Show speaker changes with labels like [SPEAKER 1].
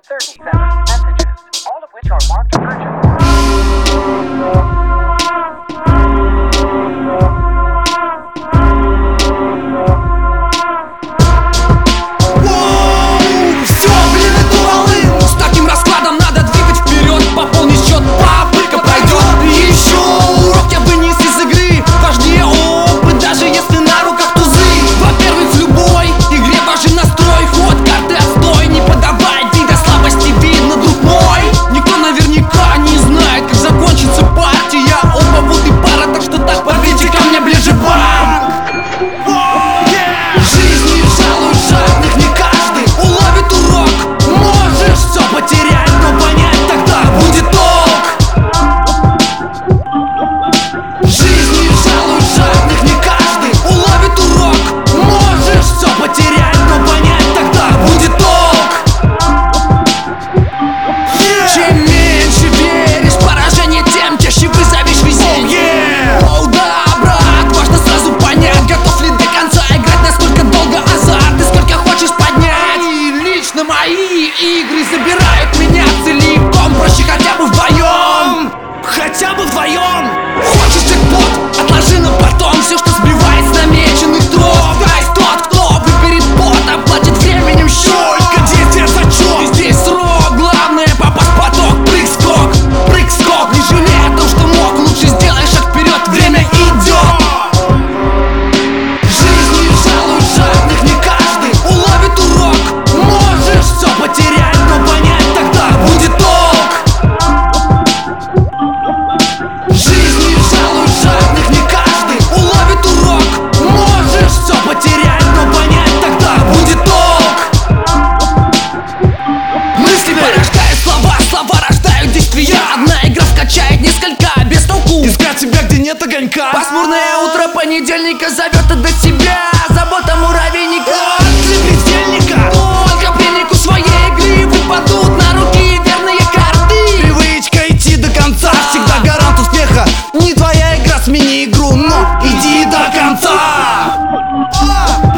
[SPEAKER 1] 37 messages, all of which are marked urgent.
[SPEAKER 2] Мои игры забирают меня целиком. Проще хотя бы вдвоем. Хотя бы вдвоем. Хочешь джекпот? Отложи на потом все, что сбивает с намеченных дров. Дай тот, кто выберет бот, оплатит временем счет. Только действие зачет. И здесь срок. Главное попасть в поток. Прыг-скок, прыг-скок. Не жалей о том, что мог. Лучше сделай шаг вперед. Время идет. Жизнью жалуют жадных. Не каждый уловит урок. Можешь все потерять, но понять тогда будет толк. Жизнью жалуют жадных, не каждый уловит урок. Можешь все потерять, но понять тогда будет толк. Мысли порождают слова, слова рождают действия. Одна игра вкачает несколько без толку.
[SPEAKER 3] Искать тебя, где нет огонька.
[SPEAKER 2] Пасмурное утро понедельника зовет до себя. Забота муравейника для бездельника. Только пленнику своей игры выпадут на руки верные карты.
[SPEAKER 3] Привычка идти до конца всегда гарант успеха. Не твоя игра, смени игру, но иди до конца.